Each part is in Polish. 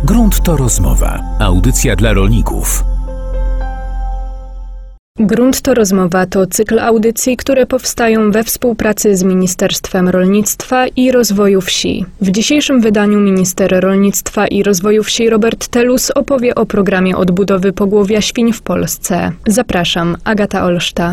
Grunt to rozmowa. Audycja dla rolników. Grunt to rozmowa to cykl audycji, które powstają we współpracy z Ministerstwem Rolnictwa i Rozwoju Wsi. W dzisiejszym wydaniu minister rolnictwa i rozwoju wsi Robert Telus opowie o programie odbudowy pogłowia świń w Polsce. Zapraszam, Agata Olszta.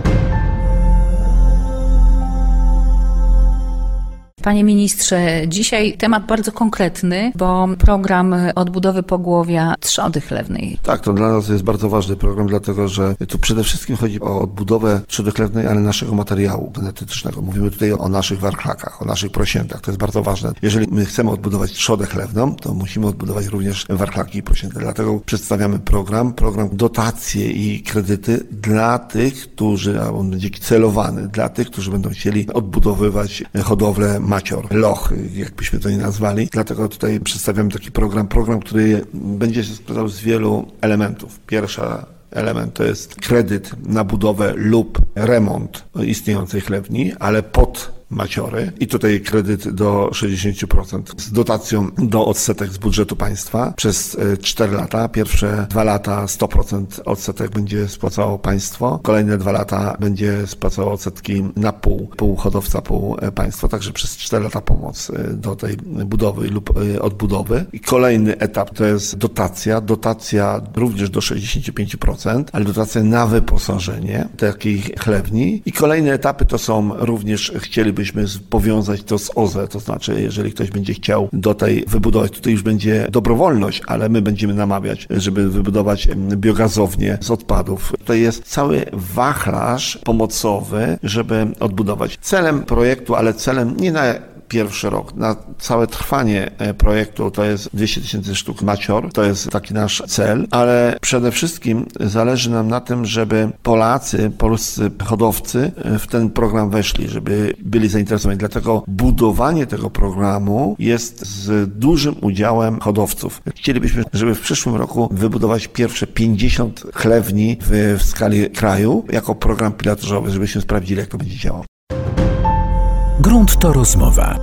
Panie ministrze, dzisiaj temat bardzo konkretny, bo program odbudowy pogłowia trzody chlewnej. Tak, to dla nas jest bardzo ważny program, dlatego że tu przede wszystkim chodzi o odbudowę trzody chlewnej, ale naszego materiału genetycznego. Mówimy tutaj o naszych warchlakach, o naszych prosiętach. To jest bardzo ważne. Jeżeli my chcemy odbudować trzodę chlewną, to musimy odbudować również warchlaki i prosięty. Dlatego przedstawiamy program dotacje i kredyty dla tych, którzy, a on będzie celowany, dla tych, którzy będą chcieli odbudowywać hodowlę macior, loch, jakbyśmy to nie nazwali. Dlatego tutaj przedstawiamy taki program, który będzie się składał z wielu elementów. Pierwszy element to jest kredyt na budowę lub remont istniejącej chlewni, ale pod maciory i tutaj kredyt do 60% z dotacją do odsetek z budżetu państwa przez 4 lata. Pierwsze 2 lata 100% odsetek będzie spłacało państwo. Kolejne 2 lata będzie spłacało odsetki na pół hodowca, pół państwo. Także przez 4 lata pomoc do tej budowy lub odbudowy. I kolejny etap to jest dotacja również do 65%, ale dotacja na wyposażenie takiej chlewni. I kolejne etapy to są również, chcielibyśmy powiązać to z OZE, to znaczy jeżeli ktoś będzie chciał wybudować, tutaj już będzie dobrowolność, ale my będziemy namawiać, żeby wybudować biogazownię z odpadów. Tutaj jest cały wachlarz pomocowy, żeby odbudować. Celem projektu, ale celem nie na pierwszy rok. Na całe trwanie projektu to jest 200 000 sztuk macior, to jest taki nasz cel, ale przede wszystkim zależy nam na tym, żeby polscy hodowcy w ten program weszli, żeby byli zainteresowani. Dlatego budowanie tego programu jest z dużym udziałem hodowców. Chcielibyśmy, żeby w przyszłym roku wybudować pierwsze 50 chlewni w skali kraju jako program pilotażowy, żebyśmy sprawdzili, jak to będzie działało. Grunt to rozmowa.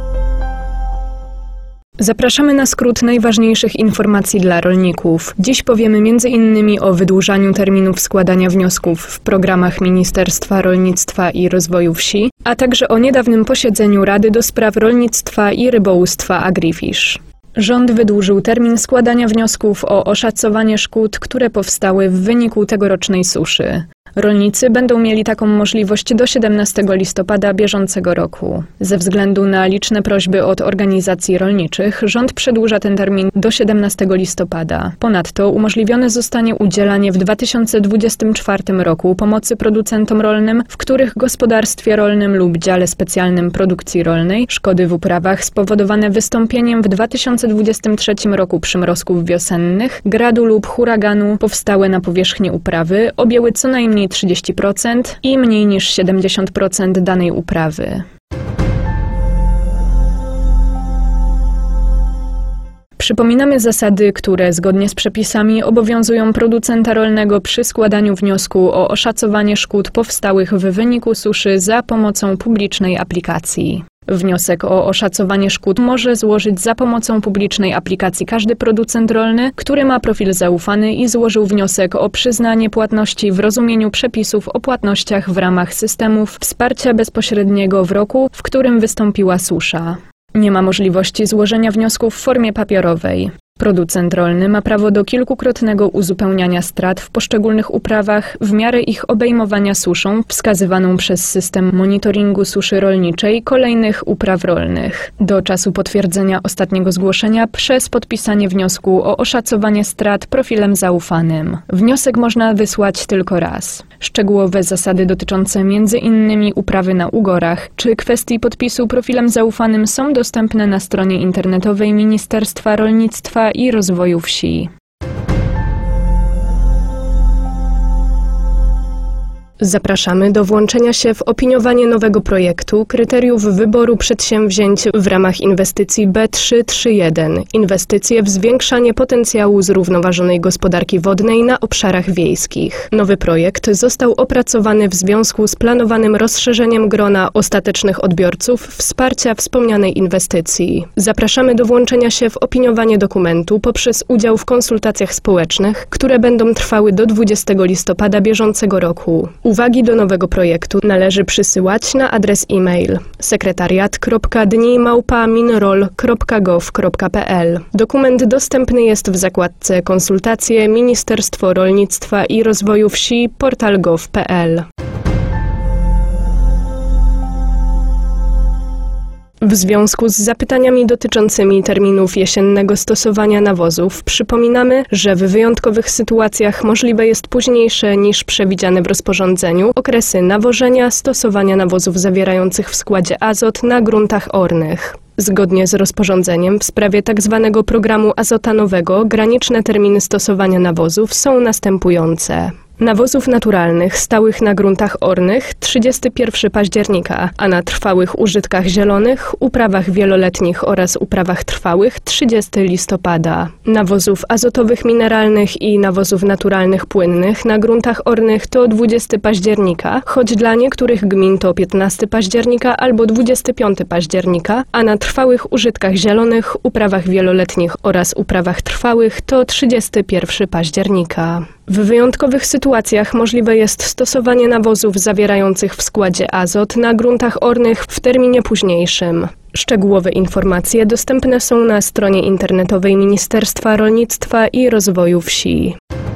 Zapraszamy na skrót najważniejszych informacji dla rolników. Dziś powiemy m.in. o wydłużaniu terminów składania wniosków w programach Ministerstwa Rolnictwa i Rozwoju Wsi, a także o niedawnym posiedzeniu Rady do Spraw Rolnictwa i Rybołówstwa AgriFish. Rząd wydłużył termin składania wniosków o oszacowanie szkód, które powstały w wyniku tegorocznej suszy. Rolnicy będą mieli taką możliwość do 17 listopada bieżącego roku. Ze względu na liczne prośby od organizacji rolniczych, rząd przedłuża ten termin do 17 listopada. Ponadto umożliwione zostanie udzielanie w 2024 roku pomocy producentom rolnym, w których gospodarstwie rolnym lub dziale specjalnym produkcji rolnej szkody w uprawach spowodowane wystąpieniem w 2023 roku przymrozków wiosennych, gradu lub huraganu powstałe na powierzchni uprawy objęły co najmniej 30% i mniej niż 70% danej uprawy. Przypominamy zasady, które zgodnie z przepisami obowiązują producenta rolnego przy składaniu wniosku o oszacowanie szkód powstałych w wyniku suszy za pomocą publicznej aplikacji. Wniosek o oszacowanie szkód może złożyć za pomocą publicznej aplikacji każdy producent rolny, który ma profil zaufany i złożył wniosek o przyznanie płatności w rozumieniu przepisów o płatnościach w ramach systemów wsparcia bezpośredniego w roku, w którym wystąpiła susza. Nie ma możliwości złożenia wniosku w formie papierowej. Producent rolny ma prawo do kilkukrotnego uzupełniania strat w poszczególnych uprawach w miarę ich obejmowania suszą wskazywaną przez system monitoringu suszy rolniczej kolejnych upraw rolnych. Do czasu potwierdzenia ostatniego zgłoszenia przez podpisanie wniosku o oszacowanie strat profilem zaufanym. Wniosek można wysłać tylko raz. Szczegółowe zasady dotyczące m.in. uprawy na ugorach czy kwestii podpisu profilem zaufanym są dostępne na stronie internetowej Ministerstwa Rolnictwa i Rozwoju Wsi. Zapraszamy do włączenia się w opiniowanie nowego projektu kryteriów wyboru przedsięwzięć w ramach inwestycji B331. Inwestycje w zwiększanie potencjału zrównoważonej gospodarki wodnej na obszarach wiejskich. Nowy projekt został opracowany w związku z planowanym rozszerzeniem grona ostatecznych odbiorców wsparcia wspomnianej inwestycji. Zapraszamy do włączenia się w opiniowanie dokumentu poprzez udział w konsultacjach społecznych, które będą trwały do 20 listopada bieżącego roku. Uwagi do nowego projektu należy przysyłać na adres e-mail sekretariat.dni@minrol.gov.pl. Dokument dostępny jest w zakładce Konsultacje Ministerstwo Rolnictwa i Rozwoju Wsi, portal gov.pl. W związku z zapytaniami dotyczącymi terminów jesiennego stosowania nawozów przypominamy, że w wyjątkowych sytuacjach możliwe jest późniejsze niż przewidziane w rozporządzeniu okresy nawożenia, stosowania nawozów zawierających w składzie azot na gruntach ornych. Zgodnie z rozporządzeniem w sprawie tzw. programu azotanowego graniczne terminy stosowania nawozów są następujące. Nawozów naturalnych stałych na gruntach ornych 31 października, a na trwałych użytkach zielonych, uprawach wieloletnich oraz uprawach trwałych 30 listopada. Nawozów azotowych mineralnych i nawozów naturalnych płynnych na gruntach ornych to 20 października, choć dla niektórych gmin to 15 października albo 25 października, a na trwałych użytkach zielonych, uprawach wieloletnich oraz uprawach trwałych to 31 października. W wyjątkowych sytuacjach możliwe jest stosowanie nawozów zawierających w składzie azot na gruntach ornych w terminie późniejszym. Szczegółowe informacje dostępne są na stronie internetowej Ministerstwa Rolnictwa i Rozwoju Wsi.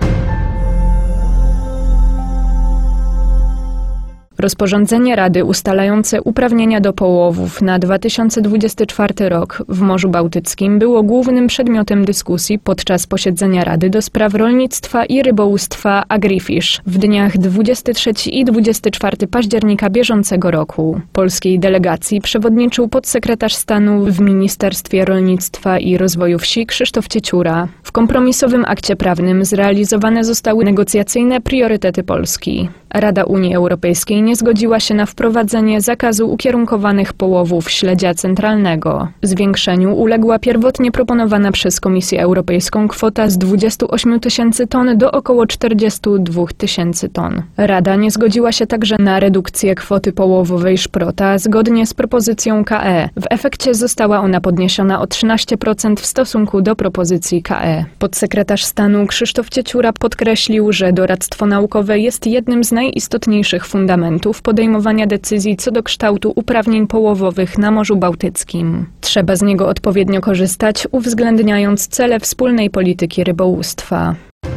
Rozporządzenie Rady ustalające uprawnienia do połowów na 2024 rok w Morzu Bałtyckim było głównym przedmiotem dyskusji podczas posiedzenia Rady do spraw rolnictwa i rybołówstwa Agrifish w dniach 23 i 24 października bieżącego roku. Polskiej delegacji przewodniczył podsekretarz stanu w Ministerstwie Rolnictwa i Rozwoju Wsi Krzysztof Cieciura. W kompromisowym akcie prawnym zrealizowane zostały negocjacyjne priorytety Polski. Rada Unii Europejskiej nie zgodziła się na wprowadzenie zakazu ukierunkowanych połowów śledzia centralnego. Zwiększeniu uległa pierwotnie proponowana przez Komisję Europejską kwota z 28 tysięcy ton do około 42 tysięcy ton. Rada nie zgodziła się także na redukcję kwoty połowowej szprota zgodnie z propozycją KE. W efekcie została ona podniesiona o 13% w stosunku do propozycji KE. Podsekretarz stanu Krzysztof Cieciura podkreślił, że doradztwo naukowe jest jednym z najistotniejszych fundamentów podejmowania decyzji co do kształtu uprawnień połowowych na Morzu Bałtyckim. Trzeba z niego odpowiednio korzystać, uwzględniając cele wspólnej polityki rybołówstwa.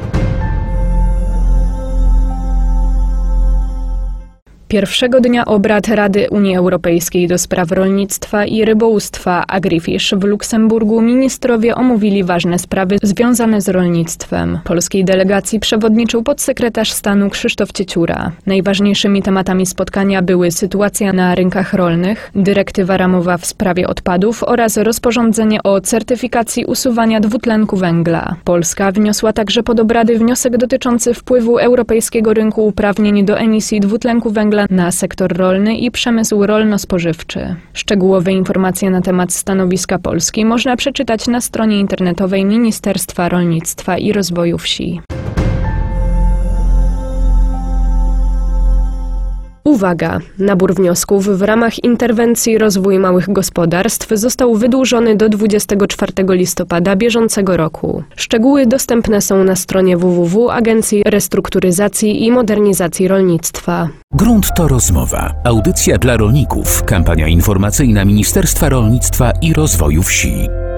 Pierwszego dnia obrad Rady Unii Europejskiej do spraw rolnictwa i rybołówstwa Agrifish w Luksemburgu ministrowie omówili ważne sprawy związane z rolnictwem. Polskiej delegacji przewodniczył podsekretarz stanu Krzysztof Cieciura. Najważniejszymi tematami spotkania były sytuacja na rynkach rolnych, dyrektywa ramowa w sprawie odpadów oraz rozporządzenie o certyfikacji usuwania dwutlenku węgla. Polska wniosła także pod obrady wniosek dotyczący wpływu europejskiego rynku uprawnień do emisji dwutlenku węgla na sektor rolny i przemysł rolno-spożywczy. Szczegółowe informacje na temat stanowiska Polski można przeczytać na stronie internetowej Ministerstwa Rolnictwa i Rozwoju Wsi. Uwaga! Nabór wniosków w ramach interwencji Rozwój Małych Gospodarstw został wydłużony do 24 listopada bieżącego roku. Szczegóły dostępne są na stronie www Agencji Restrukturyzacji i Modernizacji Rolnictwa. Grunt to rozmowa. Audycja dla rolników. Kampania informacyjna Ministerstwa Rolnictwa i Rozwoju Wsi.